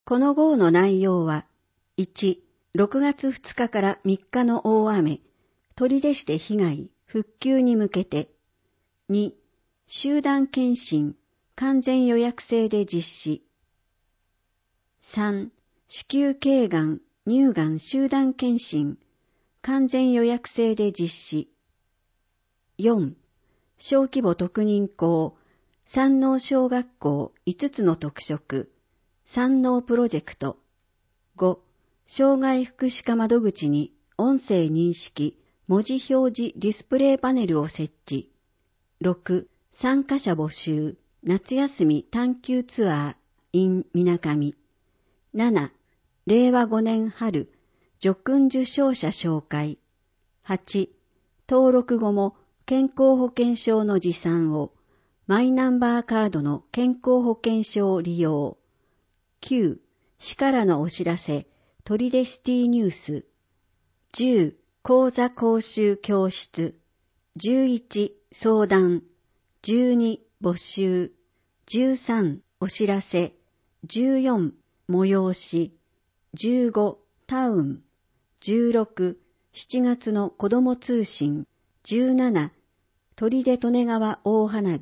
この号の内容は、1、6月2日から3日の大雨、取手市で被害、復旧に向けて、2、集団検診、完全予約制で実施。3、子宮頸がん、乳がん集団検診、完全予約制で実施。4、小規模特認校、山王小学校5つの特色、山王プロジェクト。5、障害福祉課窓口に音声認識、文字表示ディスプレイパネルを設置。6、参加者募集、夏休み探究ツアー in みなかみ。7、令和5年春、叙勲受章者紹介。8、登録後も健康保険証の持参を、マイナンバーカードの健康保険証を利用。9、市からのお知らせ、取手シティニュース。10、講座講習教室。11、相談。12、募集。13、お知らせ。14、催し。15、タウン。16、7月の子ども通信。17、取手利根川大花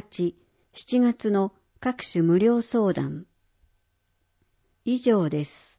火。18、7月の各種無料相談。以上です。